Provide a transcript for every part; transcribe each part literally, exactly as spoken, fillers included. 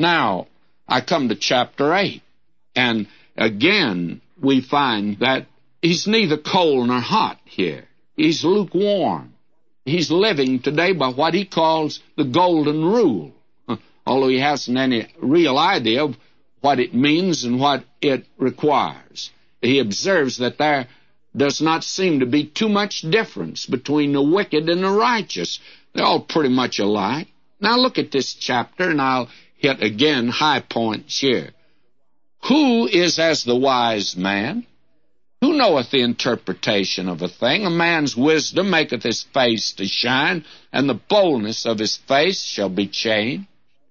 Now, I come to chapter eight, and again we find that he's neither cold nor hot here. He's lukewarm. He's living today by what he calls the golden rule, although he hasn't any real idea of what it means and what it requires. He observes that there does not seem to be too much difference between the wicked and the righteous. They're all pretty much alike. Now look at this chapter, and I'll hit again high points here. Who is as the wise man? Who knoweth the interpretation of a thing? A man's wisdom maketh his face to shine, and the boldness of his face shall be changed.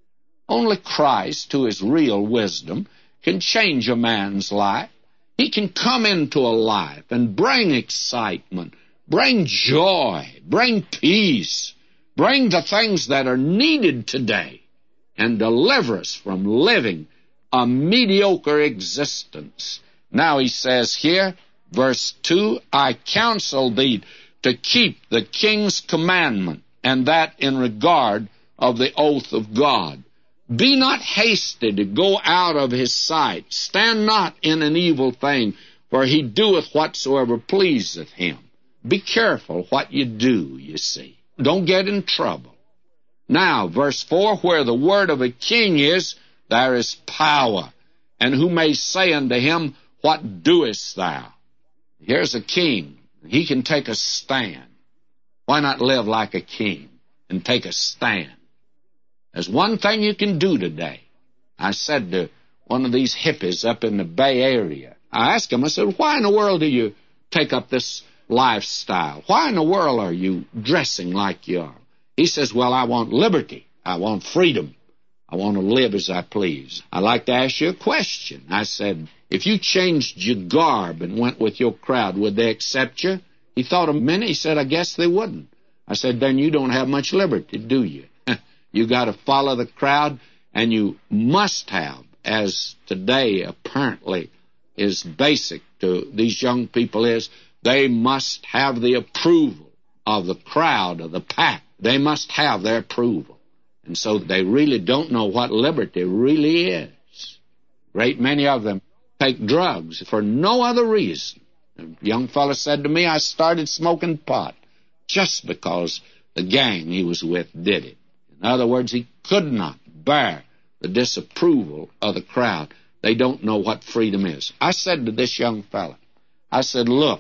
Only Christ, who is real wisdom, can change a man's life. He can come into a life and bring excitement, bring joy, bring peace, bring the things that are needed today, and deliver us from living a mediocre existence. Now he says here, verse two, I counsel thee to keep the king's commandment, and that in regard of the oath of God. Be not hasty to go out of his sight. Stand not in an evil thing, for he doeth whatsoever pleaseth him. Be careful what you do, you see. Don't get in trouble. Now, verse four, where the word of a king is, there is power. And who may say unto him, what doest thou? Here's a king. He can take a stand. Why not live like a king and take a stand? There's one thing you can do today. I said to one of these hippies up in the Bay Area, I asked him, I said, why in the world do you take up this lifestyle? Why in the world are you dressing like you are? He says, well, I want liberty. I want freedom. I want to live as I please. I'd like to ask you a question. I said, if you changed your garb and went with your crowd, would they accept you? He thought a minute. He said, I guess they wouldn't. I said, then you don't have much liberty, do you? You got to follow the crowd, and you must have, as today apparently is basic to these young people is, they must have the approval of the crowd, of the pack. They must have their approval. And so they really don't know what liberty really is. Great many of them take drugs for no other reason. A young fellow said to me, I started smoking pot just because the gang he was with did it. In other words, he could not bear the disapproval of the crowd. They don't know what freedom is. I said to this young fellow, I said, look,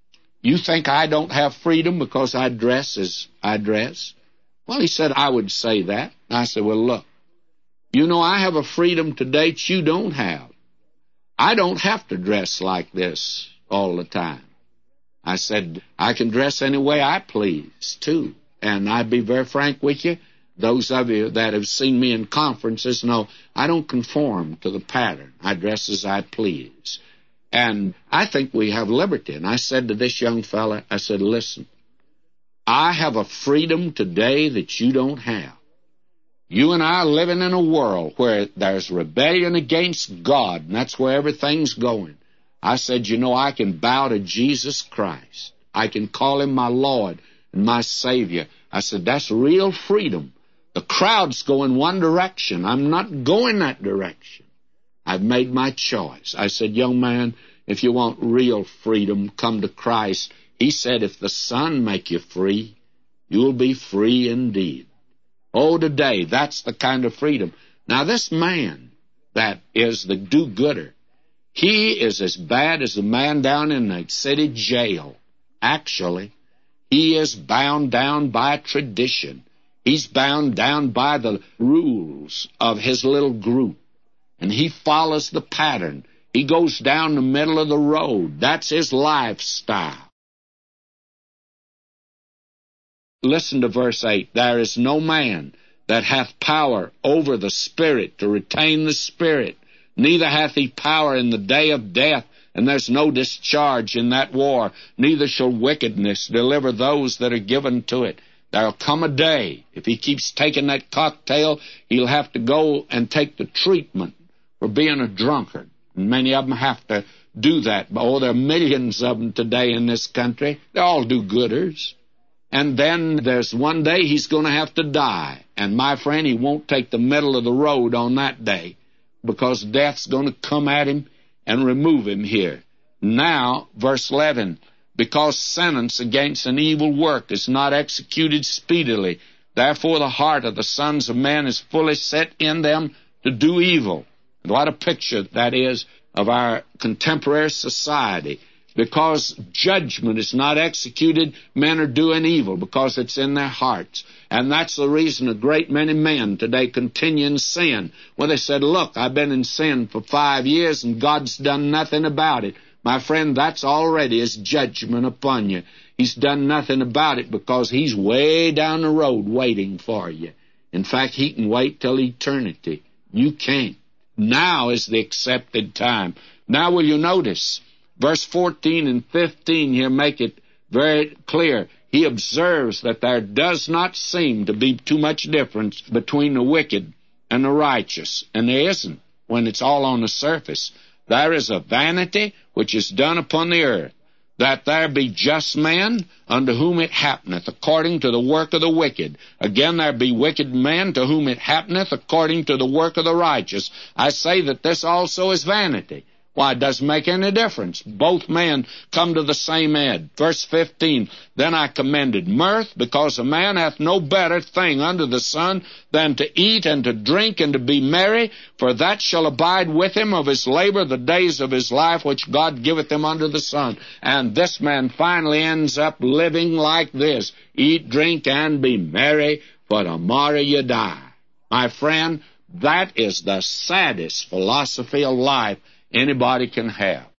you think I don't have freedom because I dress as I dress? Well, he said, I would say that. I said, well, look, you know I have a freedom today that you don't have. I don't have to dress like this all the time. I said, I can dress any way I please, too. And I'd be very frank with you. Those of you that have seen me in conferences know I don't conform to the pattern. I dress as I please. And I think we have liberty. And I said to this young fella, I said, listen, I have a freedom today that you don't have. You and I are living in a world where there's rebellion against God, and that's where everything's going. I said, you know, I can bow to Jesus Christ. I can call him my Lord and my Savior. I said, that's real freedom. The crowd's going one direction. I'm not going that direction. I've made my choice. I said, young man, if you want real freedom, come to Christ. He said, if the Son make you free, you'll be free indeed. Oh, today, that's the kind of freedom. Now, this man that is the do-gooder, he is as bad as the man down in the city jail. Actually, he is bound down by tradition. He's bound down by the rules of his little group, and he follows the pattern. He goes down the middle of the road. That's his lifestyle. Listen to verse eight. There is no man that hath power over the Spirit to retain the Spirit, neither hath he power in the day of death, and there's no discharge in that war, neither shall wickedness deliver those that are given to it. There'll come a day, if he keeps taking that cocktail, he'll have to go and take the treatment for being a drunkard. And many of them have to do that. Oh, there are millions of them today in this country. They're all do-gooders. and then there's one day he's going to have to die. And my friend, he won't take the middle of the road on that day, because death's going to come at him and remove him here. Now, verse eleven, because sentence against an evil work is not executed speedily, therefore the heart of the sons of men is fully set in them to do evil. What a picture that is of our contemporary society. Because judgment is not executed, men are doing evil because it's in their hearts. And that's the reason a great many men today continue in sin. Well, they said, look, I've been in sin for five years and God's done nothing about it. My friend, that's already His judgment upon you. He's done nothing about it because He's way down the road waiting for you. In fact, He can wait till eternity. You can't. Now is the accepted time. Now will you notice, verse fourteen and fifteen here make it very clear. He observes that there does not seem to be too much difference between the wicked and the righteous. And there isn't when it's all on the surface. There is a vanity which is done upon the earth, that there be just men unto whom it happeneth according to the work of the wicked. Again, there be wicked men to whom it happeneth according to the work of the righteous. I say that this also is vanity. Why, it doesn't make any difference. Both men come to the same end. Verse fifteen, then I commended mirth, because a man hath no better thing under the sun than to eat and to drink and to be merry, for that shall abide with him of his labor the days of his life which God giveth him under the sun. And this man finally ends up living like this. Eat, drink, and be merry, for tomorrow you die. My friend, that is the saddest philosophy of life anybody can have.